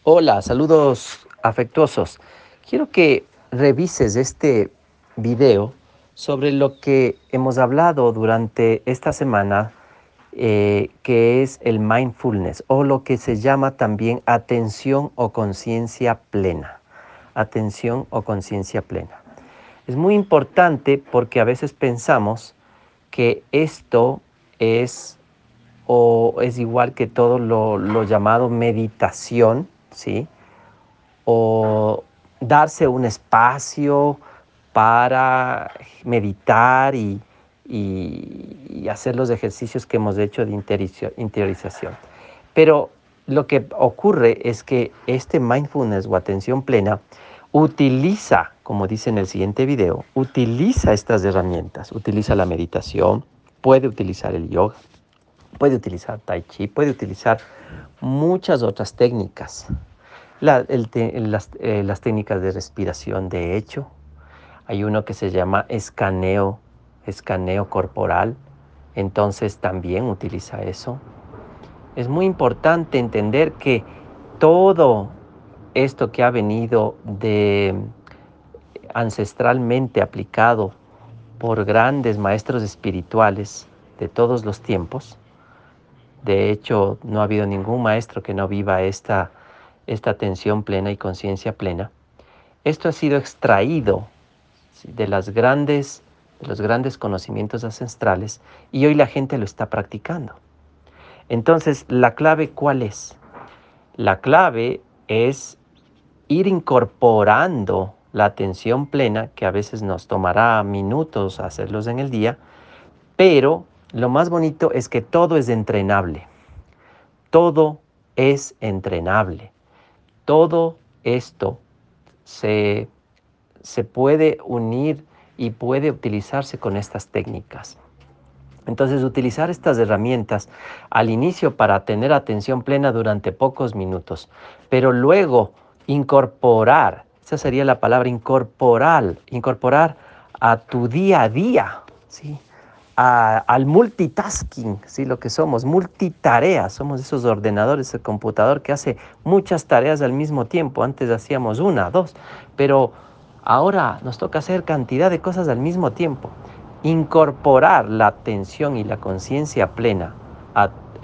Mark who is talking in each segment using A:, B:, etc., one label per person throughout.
A: Hola, saludos afectuosos. Quiero que revises este video sobre lo que hemos hablado durante esta semana, que es el mindfulness o lo que se llama también atención o conciencia plena. Atención o conciencia plena. Es muy importante porque a veces pensamos que esto es es igual que todo lo llamado meditación, ¿sí? O darse un espacio para meditar y hacer los ejercicios que hemos hecho de interiorización. Pero lo que ocurre es que este mindfulness o atención plena utiliza, como dice en el siguiente video, utiliza estas herramientas, utiliza la meditación, puede utilizar el yoga, puede utilizar tai chi, puede utilizar muchas otras técnicas. Las técnicas de respiración, de hecho, hay uno que se llama escaneo corporal, entonces también utiliza eso. Es muy importante entender que todo esto que ha venido ancestralmente aplicado por grandes maestros espirituales de todos los tiempos. De hecho, no ha habido ningún maestro que no viva esta atención plena y conciencia plena. Esto ha sido extraído, ¿sí?, de los grandes conocimientos ancestrales, y hoy la gente lo está practicando. Entonces, ¿la clave cuál es? La clave es ir incorporando la atención plena, que a veces nos tomará minutos hacerlos en el día, pero lo más bonito es que todo es entrenable. Todo es entrenable. Todo esto se puede unir y puede utilizarse con estas técnicas. Entonces, utilizar estas herramientas al inicio para tener atención plena durante pocos minutos, pero luego incorporar, esa sería la palabra, incorporar a tu día a día, ¿sí? Al multitasking, ¿sí? Lo que somos, multitareas, somos esos ordenadores, el computador que hace muchas tareas al mismo tiempo. Antes hacíamos una, dos, pero ahora nos toca hacer cantidad de cosas al mismo tiempo. Incorporar la atención y la conciencia plena a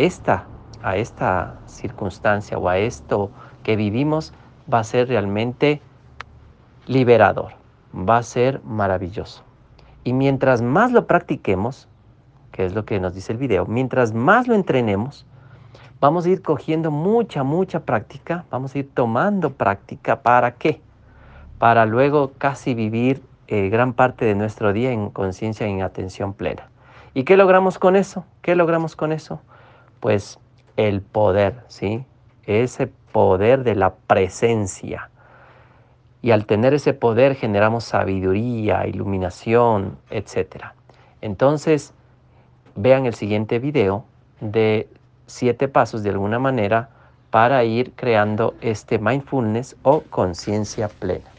A: esta circunstancia o a esto que vivimos va a ser realmente liberador, va a ser maravilloso. Y mientras más lo practiquemos, que es lo que nos dice el video, mientras más lo entrenemos, vamos a ir cogiendo mucha práctica, vamos a ir tomando práctica. ¿Para qué? Para luego casi vivir gran parte de nuestro día en conciencia y en atención plena. ¿Y qué logramos con eso? ¿Qué logramos con eso? Pues el poder, ¿sí? Ese poder de la presencia. Y al tener ese poder generamos sabiduría, iluminación, etc. Entonces, vean el siguiente video de 7 pasos de alguna manera para ir creando este mindfulness o conciencia plena.